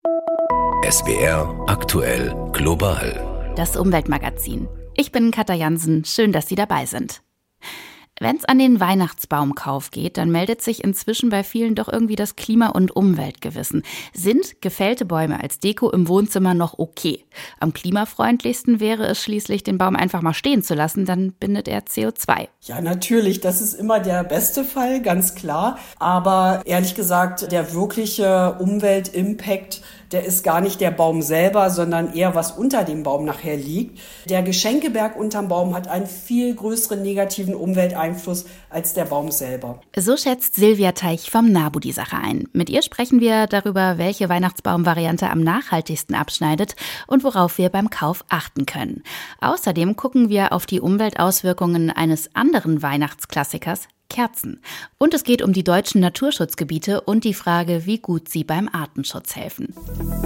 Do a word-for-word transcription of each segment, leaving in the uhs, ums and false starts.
S W R aktuell global. Das Umweltmagazin. Ich bin Katja Jansen. Schön, dass Sie dabei sind. Wenn es an den Weihnachtsbaumkauf geht, dann meldet sich inzwischen bei vielen doch irgendwie das Klima- und Umweltgewissen. Sind gefällte Bäume als Deko im Wohnzimmer noch okay? Am klimafreundlichsten wäre es schließlich, den Baum einfach mal stehen zu lassen, dann bindet er C O zwei. Ja, natürlich, das ist immer der beste Fall, ganz klar. Aber ehrlich gesagt, der wirkliche Umweltimpact, der ist gar nicht der Baum selber, sondern eher was unter dem Baum nachher liegt. Der Geschenkeberg unterm Baum hat einen viel größeren negativen Umwelteinfluss als der Baum selber. So schätzt Silvia Teich vom NABU die Sache ein. Mit ihr sprechen wir darüber, welche Weihnachtsbaumvariante am nachhaltigsten abschneidet und worauf wir beim Kauf achten können. Außerdem gucken wir auf die Umweltauswirkungen eines anderen Weihnachtsklassikers, Kerzen. Und es geht um die deutschen Naturschutzgebiete und die Frage, wie gut sie beim Artenschutz helfen.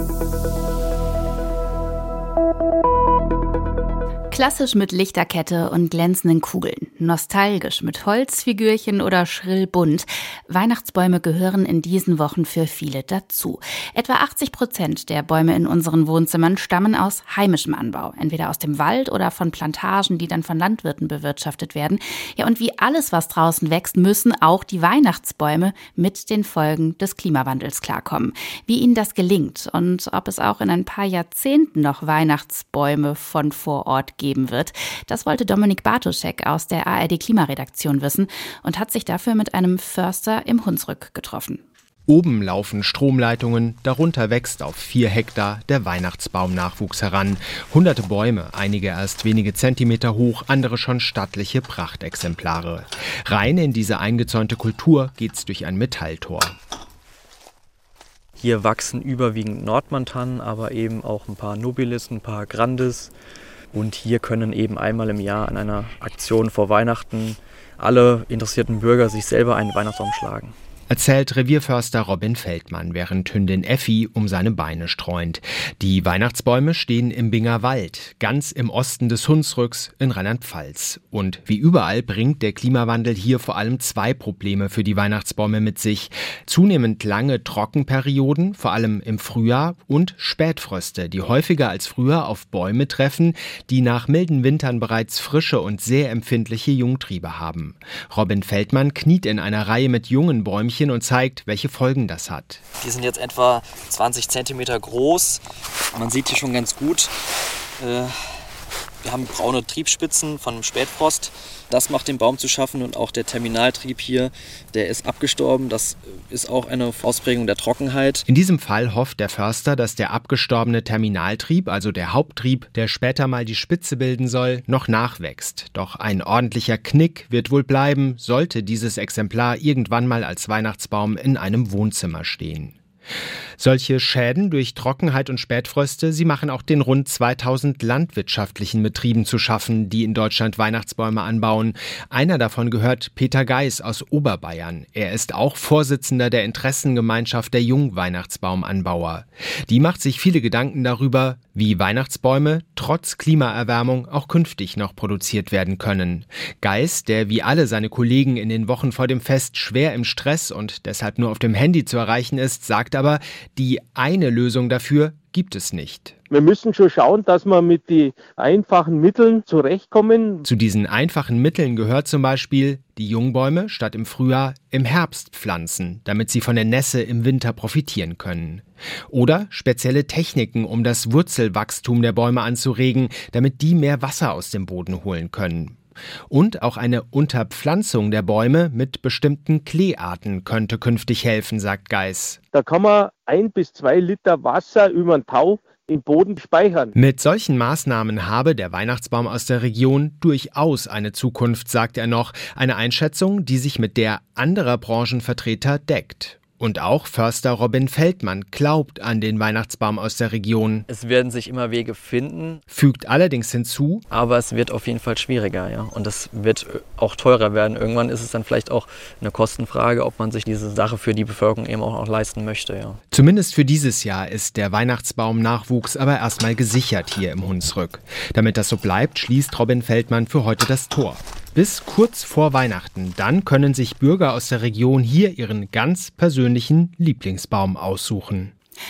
Klassisch mit Lichterkette und glänzenden Kugeln, nostalgisch mit Holzfigürchen oder schrill bunt. Weihnachtsbäume gehören in diesen Wochen für viele dazu. Etwa achtzig Prozent der Bäume in unseren Wohnzimmern stammen aus heimischem Anbau, entweder aus dem Wald oder von Plantagen, die dann von Landwirten bewirtschaftet werden. Ja, und wie alles, was draußen wächst, müssen auch die Weihnachtsbäume mit den Folgen des Klimawandels klarkommen. Wie ihnen das gelingt und ob es auch in ein paar Jahrzehnten noch Weihnachtsbäume von vor Ort gibt, wird. Das wollte Dominik Bartoschek aus der A R D-Klimaredaktion wissen und hat sich dafür mit einem Förster im Hunsrück getroffen. Oben laufen Stromleitungen, darunter wächst auf vier Hektar der Weihnachtsbaumnachwuchs heran. Hunderte Bäume, einige erst wenige Zentimeter hoch, andere schon stattliche Prachtexemplare. Rein in diese eingezäunte Kultur geht's durch ein Metalltor. Hier wachsen überwiegend Nordmantanen, aber eben auch ein paar Nobilis, ein paar Grandis. Und hier können eben einmal im Jahr an einer Aktion vor Weihnachten alle interessierten Bürger sich selber einen Weihnachtsbaum schlagen. Erzählt Revierförster Robin Feldmann, während Hündin Effi um seine Beine streunt. Die Weihnachtsbäume stehen im Binger Wald, ganz im Osten des Hunsrücks in Rheinland-Pfalz. Und wie überall bringt der Klimawandel hier vor allem zwei Probleme für die Weihnachtsbäume mit sich. Zunehmend lange Trockenperioden, vor allem im Frühjahr, und Spätfröste, die häufiger als früher auf Bäume treffen, die nach milden Wintern bereits frische und sehr empfindliche Jungtriebe haben. Robin Feldmann kniet in einer Reihe mit jungen Bäumchen und zeigt, welche Folgen das hat. Die sind jetzt etwa zwanzig Zentimeter groß. Man sieht hier schon ganz gut, äh, wir haben braune Triebspitzen von einem Spätfrost. Das macht dem Baum zu schaffen und auch der Terminaltrieb hier, der ist abgestorben. Das ist auch eine Ausprägung der Trockenheit. In diesem Fall hofft der Förster, dass der abgestorbene Terminaltrieb, also der Haupttrieb, der später mal die Spitze bilden soll, noch nachwächst. Doch ein ordentlicher Knick wird wohl bleiben, sollte dieses Exemplar irgendwann mal als Weihnachtsbaum in einem Wohnzimmer stehen. Solche Schäden durch Trockenheit und Spätfröste, sie machen auch den rund zweitausend landwirtschaftlichen Betrieben zu schaffen, die in Deutschland Weihnachtsbäume anbauen. Einer davon gehört Peter Geis aus Oberbayern. Er ist auch Vorsitzender der Interessengemeinschaft der Jungweihnachtsbaumanbauer. Die macht sich viele Gedanken darüber, wie Weihnachtsbäume trotz Klimaerwärmung auch künftig noch produziert werden können. Geis, der wie alle seine Kollegen in den Wochen vor dem Fest schwer im Stress und deshalb nur auf dem Handy zu erreichen ist, sagt aber, die eine Lösung dafür gibt es nicht. Wir müssen schon schauen, dass wir mit den einfachen Mitteln zurechtkommen. Zu diesen einfachen Mitteln gehört zum Beispiel, die Jungbäume statt im Frühjahr im Herbst pflanzen, damit sie von der Nässe im Winter profitieren können. Oder spezielle Techniken, um das Wurzelwachstum der Bäume anzuregen, damit die mehr Wasser aus dem Boden holen können. Und auch eine Unterpflanzung der Bäume mit bestimmten Kleearten könnte künftig helfen, sagt Geis. Da kann man ein bis zwei Liter Wasser über den Tau im Boden speichern. Mit solchen Maßnahmen habe der Weihnachtsbaum aus der Region durchaus eine Zukunft, sagt er noch. Eine Einschätzung, die sich mit der anderer Branchenvertreter deckt. Und auch Förster Robin Feldmann glaubt an den Weihnachtsbaum aus der Region. Es werden sich immer Wege finden. Fügt allerdings hinzu, aber es wird auf jeden Fall schwieriger, ja. Und es wird auch teurer werden. Irgendwann ist es dann vielleicht auch eine Kostenfrage, ob man sich diese Sache für die Bevölkerung eben auch noch leisten möchte, ja. Zumindest für dieses Jahr ist der Weihnachtsbaum-Nachwuchs aber erstmal gesichert hier im Hunsrück. Damit das so bleibt, schließt Robin Feldmann für heute das Tor. Bis kurz vor Weihnachten. Dann können sich Bürger aus der Region hier ihren ganz persönlichen Lieblingsbaum aussuchen.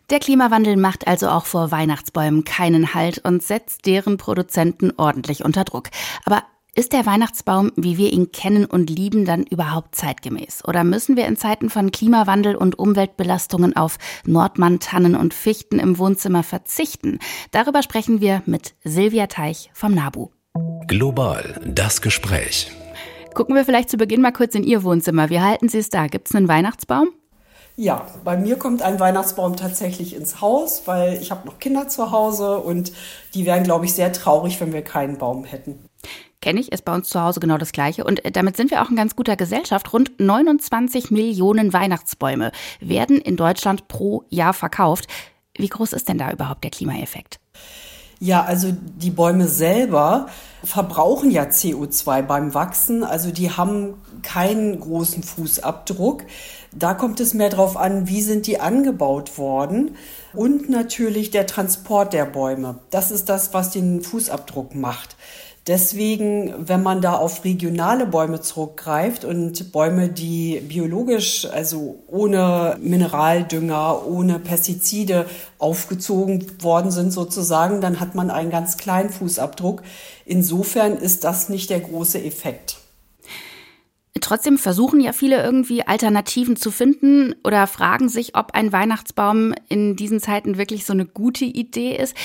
Der Klimawandel macht also auch vor Weihnachtsbäumen keinen Halt und setzt deren Produzenten ordentlich unter Druck. Aber ist der Weihnachtsbaum, wie wir ihn kennen und lieben, dann überhaupt zeitgemäß? Oder müssen wir in Zeiten von Klimawandel und Umweltbelastungen auf Nordmann-Tannen und Fichten im Wohnzimmer verzichten? Darüber sprechen wir mit Silvia Teich vom NABU. Global, das Gespräch. Gucken wir vielleicht zu Beginn mal kurz in Ihr Wohnzimmer. Wie halten Sie es da? Gibt es einen Weihnachtsbaum? Ja, bei mir kommt ein Weihnachtsbaum tatsächlich ins Haus, weil ich habe noch Kinder zu Hause und die wären, glaube ich, sehr traurig, wenn wir keinen Baum hätten. Kenne ich, ist bei uns zu Hause genau das Gleiche. Und damit sind wir auch in ganz guter Gesellschaft. Rund neunundzwanzig Millionen Weihnachtsbäume werden in Deutschland pro Jahr verkauft. Wie groß ist denn da überhaupt der Klimaeffekt? Ja, also die Bäume selber verbrauchen ja C O zwei beim Wachsen. Also die haben keinen großen Fußabdruck. Da kommt es mehr drauf an, wie sind die angebaut worden. Und natürlich der Transport der Bäume. Das ist das, was den Fußabdruck macht. Deswegen, wenn man da auf regionale Bäume zurückgreift und Bäume, die biologisch, also ohne Mineraldünger, ohne Pestizide aufgezogen worden sind sozusagen, dann hat man einen ganz kleinen Fußabdruck. Insofern ist das nicht der große Effekt. Trotzdem versuchen ja viele irgendwie Alternativen zu finden oder fragen sich, ob ein Weihnachtsbaum in diesen Zeiten wirklich so eine gute Idee ist.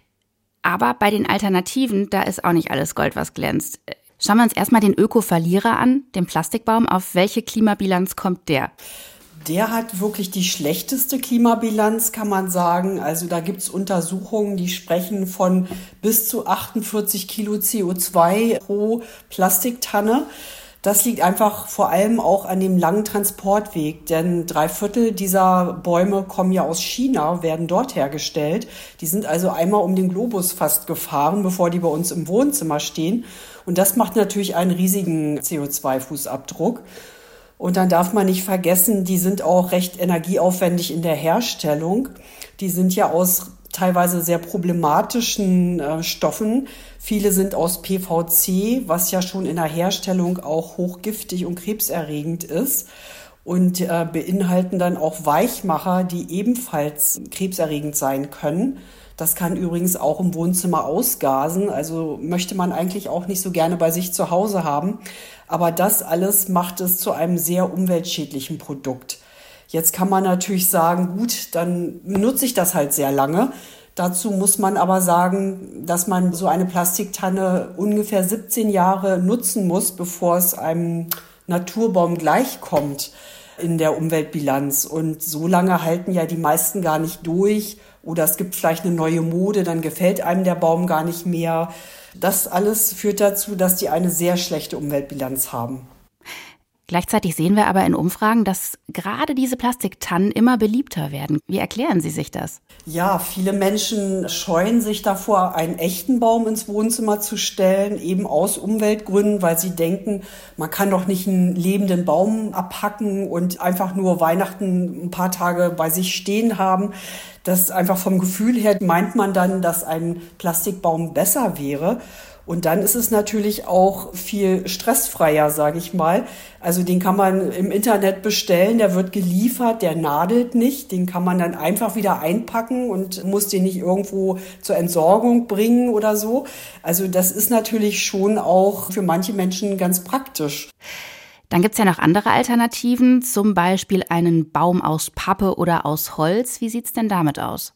Aber bei den Alternativen, da ist auch nicht alles Gold, was glänzt. Schauen wir uns erstmal den Öko-Verlierer an, den Plastikbaum. Auf welche Klimabilanz kommt der? Der hat wirklich die schlechteste Klimabilanz, kann man sagen. Also da gibt es Untersuchungen, die sprechen von bis zu achtundvierzig Kilo C O zwei pro Plastiktanne. Das liegt einfach vor allem auch an dem langen Transportweg, denn drei Viertel dieser Bäume kommen ja aus China, werden dort hergestellt. Die sind also einmal um den Globus fast gefahren, bevor die bei uns im Wohnzimmer stehen. Und das macht natürlich einen riesigen C O zwei Fußabdruck. Und dann darf man nicht vergessen, die sind auch recht energieaufwendig in der Herstellung. Die sind ja aus teilweise sehr problematischen äh, Stoffen. Viele sind aus P V C, was ja schon in der Herstellung auch hochgiftig und krebserregend ist. Und äh, beinhalten dann auch Weichmacher, die ebenfalls krebserregend sein können. Das kann übrigens auch im Wohnzimmer ausgasen. Also möchte man eigentlich auch nicht so gerne bei sich zu Hause haben. Aber das alles macht es zu einem sehr umweltschädlichen Produkt. Jetzt kann man natürlich sagen, gut, dann nutze ich das halt sehr lange. Dazu muss man aber sagen, dass man so eine Plastiktanne ungefähr siebzehn Jahre nutzen muss, bevor es einem Naturbaum gleichkommt in der Umweltbilanz. Und so lange halten ja die meisten gar nicht durch. Oder es gibt vielleicht eine neue Mode, dann gefällt einem der Baum gar nicht mehr. Das alles führt dazu, dass die eine sehr schlechte Umweltbilanz haben. Gleichzeitig sehen wir aber in Umfragen, dass gerade diese Plastiktannen immer beliebter werden. Wie erklären Sie sich das? Ja, viele Menschen scheuen sich davor, einen echten Baum ins Wohnzimmer zu stellen, eben aus Umweltgründen, weil sie denken, man kann doch nicht einen lebenden Baum abhacken und einfach nur Weihnachten ein paar Tage bei sich stehen haben. Das einfach vom Gefühl her meint man dann, dass ein Plastikbaum besser wäre. Und dann ist es natürlich auch viel stressfreier, sage ich mal. Also den kann man im Internet bestellen, der wird geliefert, der nadelt nicht. Den kann man dann einfach wieder einpacken und muss den nicht irgendwo zur Entsorgung bringen oder so. Also das ist natürlich schon auch für manche Menschen ganz praktisch. Dann gibt's ja noch andere Alternativen, zum Beispiel einen Baum aus Pappe oder aus Holz. Wie sieht's denn damit aus?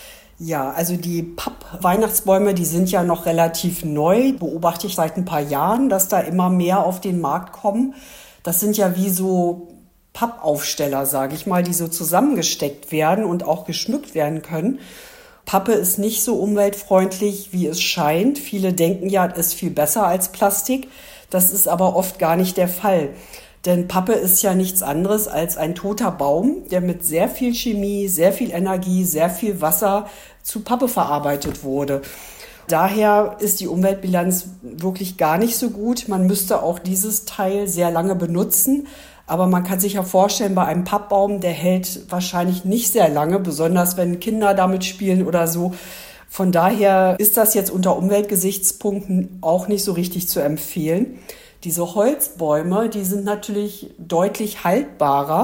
Ja, also die Papp-Weihnachtsbäume, die sind ja noch relativ neu. Beobachte ich seit ein paar Jahren, dass da immer mehr auf den Markt kommen. Das sind ja wie so Pappaufsteller, sage ich mal, die so zusammengesteckt werden und auch geschmückt werden können. Pappe ist nicht so umweltfreundlich, wie es scheint. Viele denken ja, es ist viel besser als Plastik. Das ist aber oft gar nicht der Fall. Denn Pappe ist ja nichts anderes als ein toter Baum, der mit sehr viel Chemie, sehr viel Energie, sehr viel Wasser zu Pappe verarbeitet wurde. Daher ist die Umweltbilanz wirklich gar nicht so gut. Man müsste auch dieses Teil sehr lange benutzen. Aber man kann sich ja vorstellen, bei einem Pappbaum, der hält wahrscheinlich nicht sehr lange, besonders wenn Kinder damit spielen oder so. Von daher ist das jetzt unter Umweltgesichtspunkten auch nicht so richtig zu empfehlen. Diese Holzbäume, die sind natürlich deutlich haltbarer,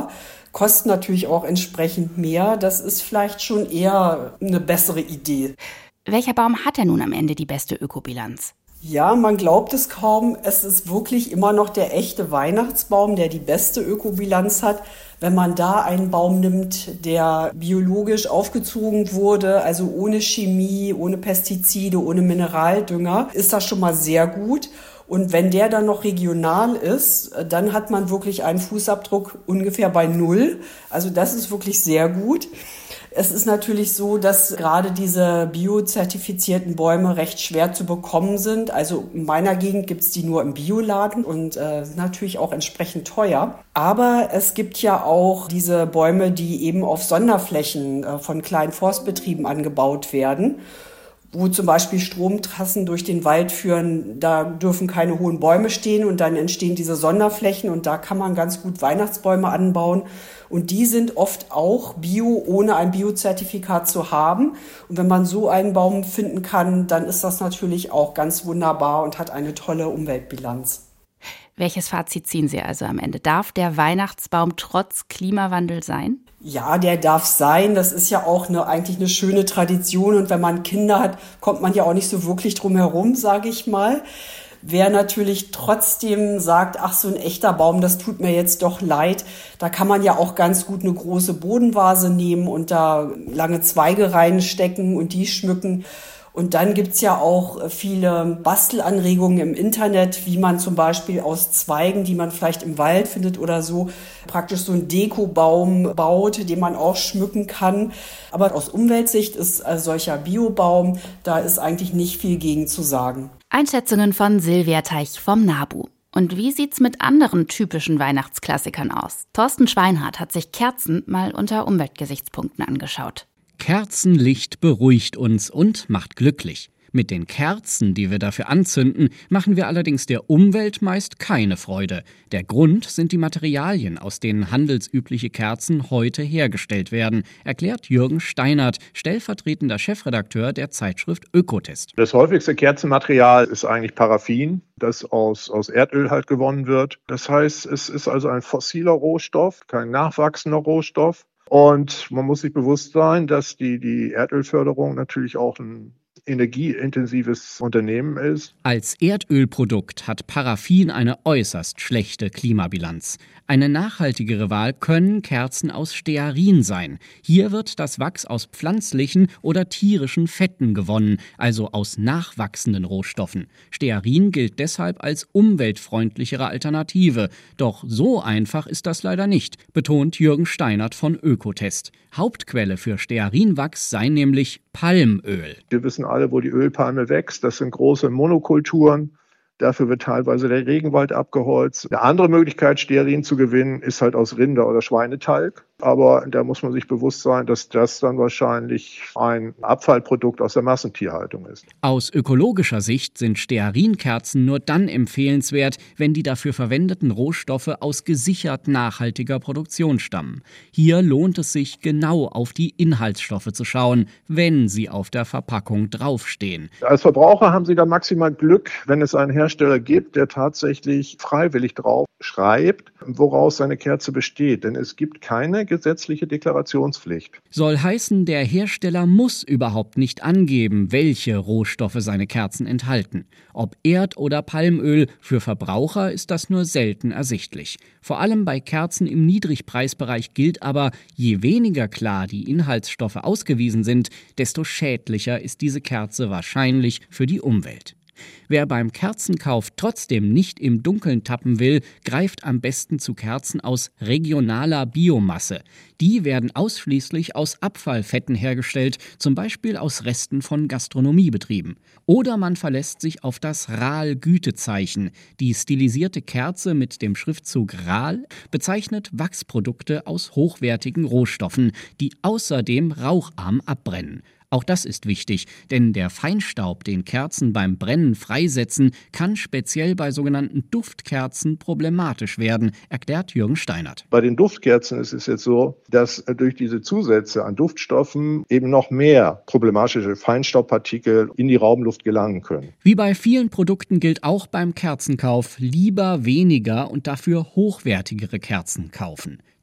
kosten natürlich auch entsprechend mehr. Das ist vielleicht schon eher eine bessere Idee. Welcher Baum hat denn nun am Ende die beste Ökobilanz? Ja, man glaubt es kaum. Es ist wirklich immer noch der echte Weihnachtsbaum, der die beste Ökobilanz hat. Wenn man da einen Baum nimmt, der biologisch aufgezogen wurde, also ohne Chemie, ohne Pestizide, ohne Mineraldünger, ist das schon mal sehr gut. Und wenn der dann noch regional ist, dann hat man wirklich einen Fußabdruck ungefähr bei null. Also das ist wirklich sehr gut. Es ist natürlich so, dass gerade diese biozertifizierten Bäume recht schwer zu bekommen sind. Also in meiner Gegend gibt es die nur im Bioladen und äh, sind natürlich auch entsprechend teuer. Aber es gibt ja auch diese Bäume, die eben auf Sonderflächen äh, von kleinen Forstbetrieben angebaut werden, wo zum Beispiel Stromtrassen durch den Wald führen, da dürfen keine hohen Bäume stehen und dann entstehen diese Sonderflächen und da kann man ganz gut Weihnachtsbäume anbauen und die sind oft auch bio, ohne ein Biozertifikat zu haben und wenn man so einen Baum finden kann, dann ist das natürlich auch ganz wunderbar und hat eine tolle Umweltbilanz. Welches Fazit ziehen Sie also am Ende? Darf der Weihnachtsbaum trotz Klimawandel sein? Ja, der darf sein. Das ist ja auch eine, eigentlich eine schöne Tradition. Und wenn man Kinder hat, kommt man ja auch nicht so wirklich drum herum, sage ich mal. Wer natürlich trotzdem sagt, ach, so ein echter Baum, das tut mir jetzt doch leid, da kann man ja auch ganz gut eine große Bodenvase nehmen und da lange Zweige reinstecken und die schmücken. Und dann gibt's ja auch viele Bastelanregungen im Internet, wie man zum Beispiel aus Zweigen, die man vielleicht im Wald findet oder so, praktisch so einen Dekobaum baut, den man auch schmücken kann. Aber aus Umweltsicht ist ein solcher Biobaum, da ist eigentlich nicht viel gegen zu sagen. Einschätzungen von Silvia Teich vom NABU. Und wie sieht's mit anderen typischen Weihnachtsklassikern aus? Thorsten Schweinhardt hat sich Kerzen mal unter Umweltgesichtspunkten angeschaut. Kerzenlicht beruhigt uns und macht glücklich. Mit den Kerzen, die wir dafür anzünden, machen wir allerdings der Umwelt meist keine Freude. Der Grund sind die Materialien, aus denen handelsübliche Kerzen heute hergestellt werden, erklärt Jürgen Steinert, stellvertretender Chefredakteur der Zeitschrift Ökotest. Das häufigste Kerzenmaterial ist eigentlich Paraffin, das aus, aus Erdöl halt gewonnen wird. Das heißt, es ist also ein fossiler Rohstoff, kein nachwachsender Rohstoff. Und man muss sich bewusst sein, dass die, die Erdölförderung natürlich auch ein energieintensives Unternehmen ist. Als Erdölprodukt hat Paraffin eine äußerst schlechte Klimabilanz. Eine nachhaltigere Wahl können Kerzen aus Stearin sein. Hier wird das Wachs aus pflanzlichen oder tierischen Fetten gewonnen, also aus nachwachsenden Rohstoffen. Stearin gilt deshalb als umweltfreundlichere Alternative. Doch so einfach ist das leider nicht, betont Jürgen Steinert von Ökotest. Hauptquelle für Stearinwachs sei nämlich Palmöl. Wir wissen alle, wo die Ölpalme wächst. Das sind große Monokulturen. Dafür wird teilweise der Regenwald abgeholzt. Eine andere Möglichkeit, Stearin zu gewinnen, ist halt aus Rinder- oder Schweinetalg. Aber da muss man sich bewusst sein, dass das dann wahrscheinlich ein Abfallprodukt aus der Massentierhaltung ist. Aus ökologischer Sicht sind Stearinkerzen nur dann empfehlenswert, wenn die dafür verwendeten Rohstoffe aus gesichert nachhaltiger Produktion stammen. Hier lohnt es sich, genau auf die Inhaltsstoffe zu schauen, wenn sie auf der Verpackung draufstehen. Als Verbraucher haben Sie dann maximal Glück, wenn es einen Hersteller gibt, der tatsächlich freiwillig drauf schreibt, woraus seine Kerze besteht. Denn es gibt keine gesetzliche Deklarationspflicht. Soll heißen, der Hersteller muss überhaupt nicht angeben, welche Rohstoffe seine Kerzen enthalten. Ob Erd- oder Palmöl, für Verbraucher ist das nur selten ersichtlich. Vor allem bei Kerzen im Niedrigpreisbereich gilt aber, je weniger klar die Inhaltsstoffe ausgewiesen sind, desto schädlicher ist diese Kerze wahrscheinlich für die Umwelt. Wer beim Kerzenkauf trotzdem nicht im Dunkeln tappen will, greift am besten zu Kerzen aus regionaler Biomasse. Die werden ausschließlich aus Abfallfetten hergestellt, zum Beispiel aus Resten von Gastronomiebetrieben. Oder man verlässt sich auf das R A L-Gütezeichen. Die stilisierte Kerze mit dem Schriftzug R A L bezeichnet Wachsprodukte aus hochwertigen Rohstoffen, die außerdem raucharm abbrennen. Auch das ist wichtig, denn der Feinstaub, den Kerzen beim Brennen freisetzen, kann speziell bei sogenannten Duftkerzen problematisch werden, erklärt Jürgen Steinert. Bei den Duftkerzen ist es jetzt so, dass durch diese Zusätze an Duftstoffen eben noch mehr problematische Feinstaubpartikel in die Raumluft gelangen können. Wie bei vielen Produkten gilt auch beim Kerzenkauf: lieber weniger und dafür hochwertigere Kerzen kaufen.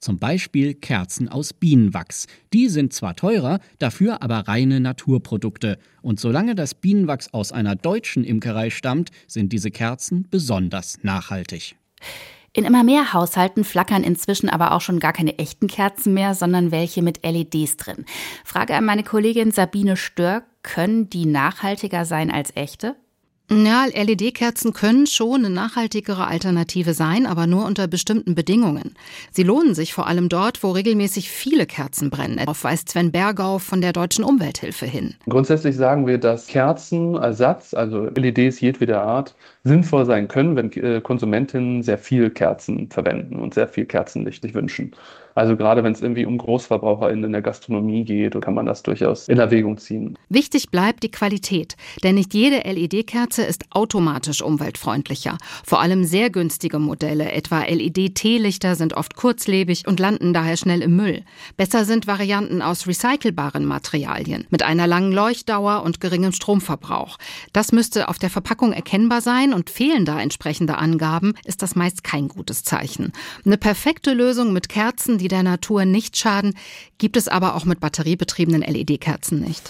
Zum Beispiel Kerzen aus Bienenwachs. Die sind zwar teurer, dafür aber reine Naturprodukte. Und solange das Bienenwachs aus einer deutschen Imkerei stammt, sind diese Kerzen besonders nachhaltig. In immer mehr Haushalten flackern inzwischen aber auch schon gar keine echten Kerzen mehr, sondern welche mit L E Ds drin. Frage an meine Kollegin Sabine Störk, können die nachhaltiger sein als echte? Ja, L E D-Kerzen können schon eine nachhaltigere Alternative sein, aber nur unter bestimmten Bedingungen. Sie lohnen sich vor allem dort, wo regelmäßig viele Kerzen brennen. Darauf weist Sven Bergau von der Deutschen Umwelthilfe hin. Grundsätzlich sagen wir, dass Kerzenersatz, also L E Ds jedweder Art, sinnvoll sein können, wenn Konsumentinnen sehr viel Kerzen verwenden und sehr viel Kerzenlicht sich wünschen. Also gerade wenn es irgendwie um GroßverbraucherInnen in der Gastronomie geht, kann man das durchaus in Erwägung ziehen. Wichtig bleibt die Qualität, denn nicht jede L E D-Kerze ist automatisch umweltfreundlicher. Vor allem sehr günstige Modelle, etwa L E D-Teelichter, sind oft kurzlebig und landen daher schnell im Müll. Besser sind Varianten aus recycelbaren Materialien, mit einer langen Leuchtdauer und geringem Stromverbrauch. Das müsste auf der Verpackung erkennbar sein und fehlen da entsprechende Angaben, ist das meist kein gutes Zeichen. Eine perfekte Lösung mit Kerzen, die der Natur nicht schaden, gibt es aber auch mit batteriebetriebenen L E D-Kerzen nicht.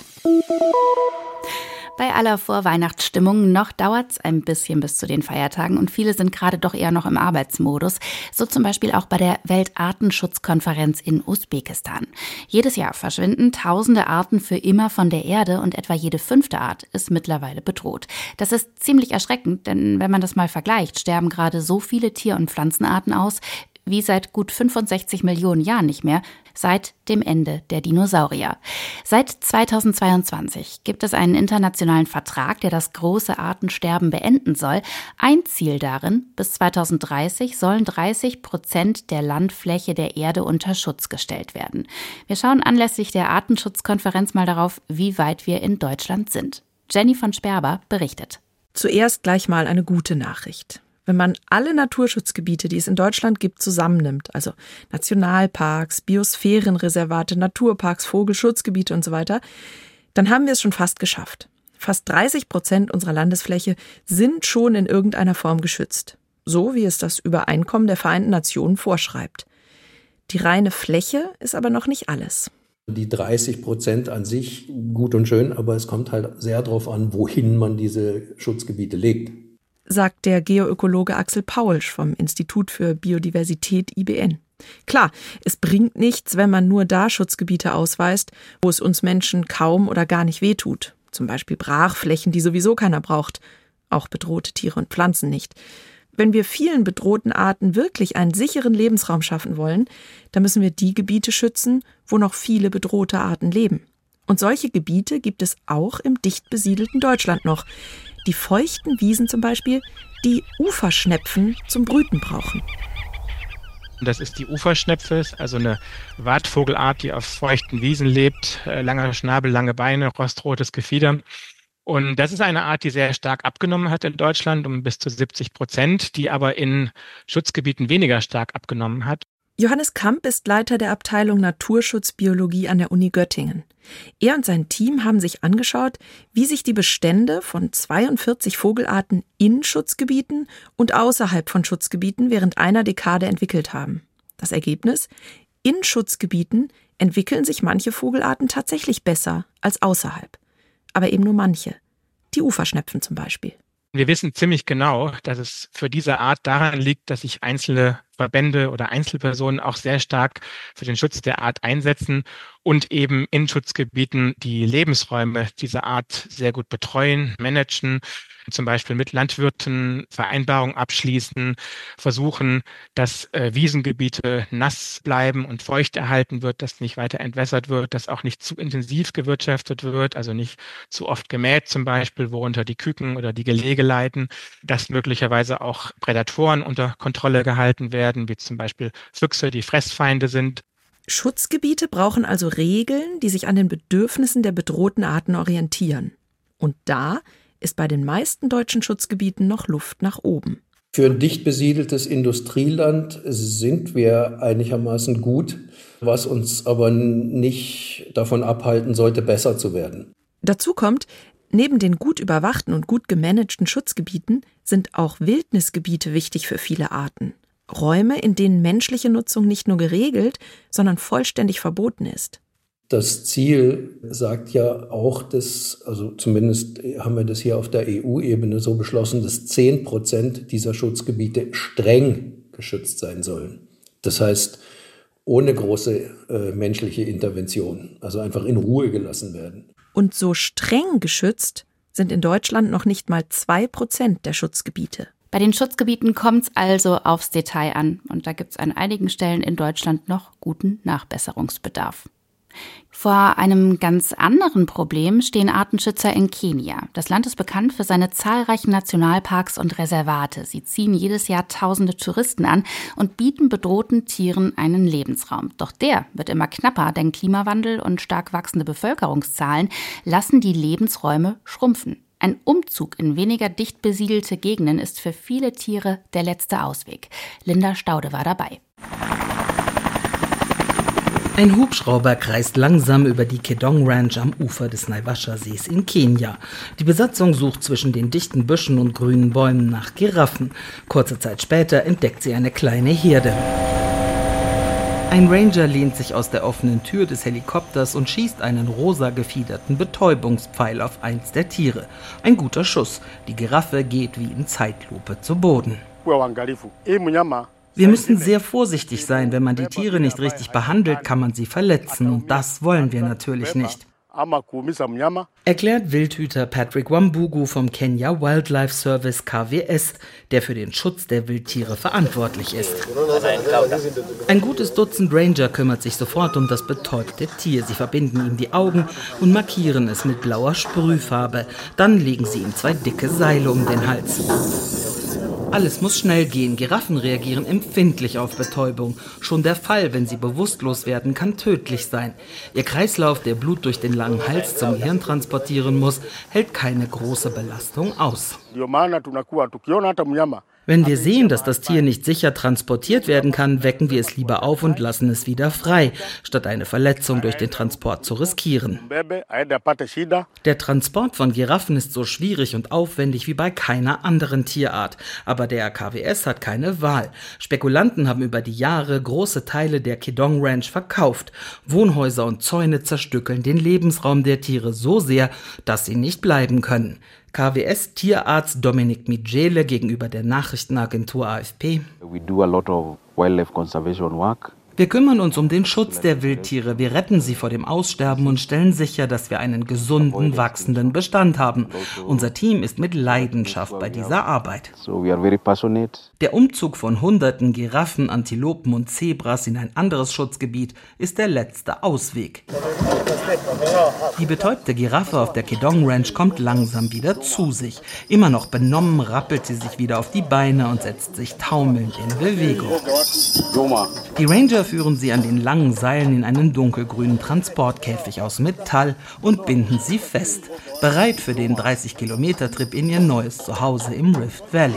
Bei aller Vorweihnachtsstimmung noch dauert's ein bisschen bis zu den Feiertagen und viele sind gerade doch eher noch im Arbeitsmodus. So zum Beispiel auch bei der Weltartenschutzkonferenz in Usbekistan. Jedes Jahr verschwinden tausende Arten für immer von der Erde und etwa jede fünfte Art ist mittlerweile bedroht. Das ist ziemlich erschreckend, denn wenn man das mal vergleicht, sterben gerade so viele Tier- und Pflanzenarten aus, wie seit gut fünfundsechzig Millionen Jahren nicht mehr, seit dem Ende der Dinosaurier. Seit zweitausendzweiundzwanzig gibt es einen internationalen Vertrag, der das große Artensterben beenden soll. Ein Ziel darin, bis zweitausenddreißig sollen dreißig Prozent der Landfläche der Erde unter Schutz gestellt werden. Wir schauen anlässlich der Artenschutzkonferenz mal darauf, wie weit wir in Deutschland sind. Jenny von Sperber berichtet. Zuerst gleich mal eine gute Nachricht. Wenn man alle Naturschutzgebiete, die es in Deutschland gibt, zusammennimmt, also Nationalparks, Biosphärenreservate, Naturparks, Vogelschutzgebiete und so weiter, dann haben wir es schon fast geschafft. Fast dreißig Prozent unserer Landesfläche sind schon in irgendeiner Form geschützt. So wie es das Übereinkommen der Vereinten Nationen vorschreibt. Die reine Fläche ist aber noch nicht alles. Die dreißig Prozent an sich gut und schön, aber es kommt halt sehr darauf an, wohin man diese Schutzgebiete legt. Sagt der Geoökologe Axel Paulsch vom Institut für Biodiversität I B N. Klar, es bringt nichts, wenn man nur da Schutzgebiete ausweist, wo es uns Menschen kaum oder gar nicht wehtut. Zum Beispiel Brachflächen, die sowieso keiner braucht. Auch bedrohte Tiere und Pflanzen nicht. Wenn wir vielen bedrohten Arten wirklich einen sicheren Lebensraum schaffen wollen, dann müssen wir die Gebiete schützen, wo noch viele bedrohte Arten leben. Und solche Gebiete gibt es auch im dicht besiedelten Deutschland noch. Die feuchten Wiesen zum Beispiel, die Uferschnepfen zum Brüten brauchen. Das ist die Uferschnepfe, also eine Wartvogelart, die auf feuchten Wiesen lebt. Langer Schnabel, lange Beine, rostrotes Gefieder. Und das ist eine Art, die sehr stark abgenommen hat in Deutschland, um bis zu siebzig Prozent, die aber in Schutzgebieten weniger stark abgenommen hat. Johannes Kamp ist Leiter der Abteilung Naturschutzbiologie an der Uni Göttingen. Er und sein Team haben sich angeschaut, wie sich die Bestände von zweiundvierzig Vogelarten in Schutzgebieten und außerhalb von Schutzgebieten während einer Dekade entwickelt haben. Das Ergebnis? In Schutzgebieten entwickeln sich manche Vogelarten tatsächlich besser als außerhalb. Aber eben nur manche. Die Uferschnepfen zum Beispiel. Wir wissen ziemlich genau, dass es für diese Art daran liegt, dass sich einzelne Verbände oder Einzelpersonen auch sehr stark für den Schutz der Art einsetzen und eben in Schutzgebieten die Lebensräume dieser Art sehr gut betreuen, managen, zum Beispiel mit Landwirten Vereinbarungen abschließen, versuchen, dass äh, Wiesengebiete nass bleiben und feucht erhalten wird, dass nicht weiter entwässert wird, dass auch nicht zu intensiv gewirtschaftet wird, also nicht zu oft gemäht zum Beispiel, worunter die Küken oder die Gelege leiden, dass möglicherweise auch Prädatoren unter Kontrolle gehalten werden, wie zum Beispiel Füchse, die Fressfeinde sind. Schutzgebiete brauchen also Regeln, die sich an den Bedürfnissen der bedrohten Arten orientieren. Und da ist bei den meisten deutschen Schutzgebieten noch Luft nach oben. Für ein dicht besiedeltes Industrieland sind wir einigermaßen gut, was uns aber nicht davon abhalten sollte, besser zu werden. Dazu kommt, neben den gut überwachten und gut gemanagten Schutzgebieten sind auch Wildnisgebiete wichtig für viele Arten. Räume, in denen menschliche Nutzung nicht nur geregelt, sondern vollständig verboten ist. Das Ziel sagt ja auch, dass, also zumindest haben wir das hier auf der E U-Ebene so beschlossen, dass zehn Prozent dieser Schutzgebiete streng geschützt sein sollen. Das heißt, ohne große äh, menschliche Intervention, also einfach in Ruhe gelassen werden. Und so streng geschützt sind in Deutschland noch nicht mal zwei Prozent der Schutzgebiete. Bei den Schutzgebieten kommt es also aufs Detail an. Und da gibt es an einigen Stellen in Deutschland noch guten Nachbesserungsbedarf. Vor einem ganz anderen Problem stehen Artenschützer in Kenia. Das Land ist bekannt für seine zahlreichen Nationalparks und Reservate. Sie ziehen jedes Jahr tausende Touristen an und bieten bedrohten Tieren einen Lebensraum. Doch der wird immer knapper, denn Klimawandel und stark wachsende Bevölkerungszahlen lassen die Lebensräume schrumpfen. Ein Umzug in weniger dicht besiedelte Gegenden ist für viele Tiere der letzte Ausweg. Linda Staude war dabei. Ein Hubschrauber kreist langsam über die Kedong Ranch am Ufer des Naivasha-Sees in Kenia. Die Besatzung sucht zwischen den dichten Büschen und grünen Bäumen nach Giraffen. Kurze Zeit später entdeckt sie eine kleine Herde. Ein Ranger lehnt sich aus der offenen Tür des Helikopters und schießt einen rosa gefiederten Betäubungspfeil auf eins der Tiere. Ein guter Schuss. Die Giraffe geht wie in Zeitlupe zu Boden. Wir müssen sehr vorsichtig sein. Wenn man die Tiere nicht richtig behandelt, kann man sie verletzen. Und das wollen wir natürlich nicht. Erklärt Wildhüter Patrick Wambugu vom Kenya Wildlife Service K W S, der für den Schutz der Wildtiere verantwortlich ist. Ein gutes Dutzend Ranger kümmert sich sofort um das betäubte Tier. Sie verbinden ihm die Augen und markieren es mit blauer Sprühfarbe. Dann legen sie ihm zwei dicke Seile um den Hals. Alles muss schnell gehen. Giraffen reagieren empfindlich auf Betäubung. Schon der Fall, wenn sie bewusstlos werden, kann tödlich sein. Ihr Kreislauf, der Blut durch den langen Hals zum Hirn transportieren muss, hält keine große Belastung aus. Wenn wir sehen, dass das Tier nicht sicher transportiert werden kann, wecken wir es lieber auf und lassen es wieder frei, statt eine Verletzung durch den Transport zu riskieren. Der Transport von Giraffen ist so schwierig und aufwendig wie bei keiner anderen Tierart. Aber der K W S hat keine Wahl. Spekulanten haben über die Jahre große Teile der Kedong Ranch verkauft. Wohnhäuser und Zäune zerstückeln den Lebensraum der Tiere so sehr, dass sie nicht bleiben können. K W S-Tierarzt Dominic Mijele gegenüber der Nachrichtenagentur A F P. We do a lot of wildlife conservation work. Wir kümmern uns um den Schutz der Wildtiere. Wir retten sie vor dem Aussterben und stellen sicher, dass wir einen gesunden, wachsenden Bestand haben. Unser Team ist mit Leidenschaft bei dieser Arbeit. Der Umzug von hunderten Giraffen, Antilopen und Zebras in ein anderes Schutzgebiet ist der letzte Ausweg. Die betäubte Giraffe auf der Kedong Ranch kommt langsam wieder zu sich. Immer noch benommen rappelt sie sich wieder auf die Beine und setzt sich taumelnd in Bewegung. Die Ranger führen sie an den langen Seilen in einen dunkelgrünen Transportkäfig aus Metall und binden sie fest, bereit für den dreißig-Kilometer-Trip in ihr neues Zuhause im Rift Valley.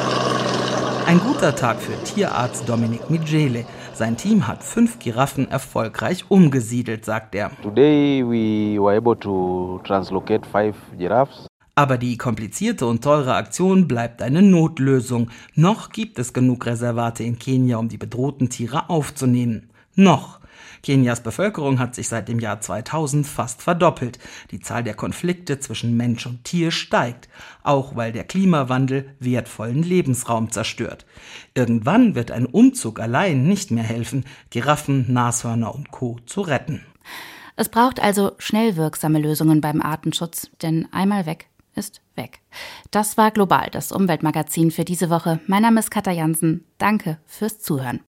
Ein guter Tag für Tierarzt Dominic Mijele. Sein Team hat fünf Giraffen erfolgreich umgesiedelt, sagt er. Today we were able to translocate five giraffes. Aber die komplizierte und teure Aktion bleibt eine Notlösung. Noch gibt es genug Reservate in Kenia, um die bedrohten Tiere aufzunehmen. Noch. Kenias Bevölkerung hat sich seit dem Jahr zweitausend fast verdoppelt. Die Zahl der Konflikte zwischen Mensch und Tier steigt, auch weil der Klimawandel wertvollen Lebensraum zerstört. Irgendwann wird ein Umzug allein nicht mehr helfen, Giraffen, Nashörner und Co. zu retten. Es braucht also schnell wirksame Lösungen beim Artenschutz, denn einmal weg ist weg. Das war Global, das Umweltmagazin für diese Woche. Mein Name ist Katja Jansen. Danke fürs Zuhören.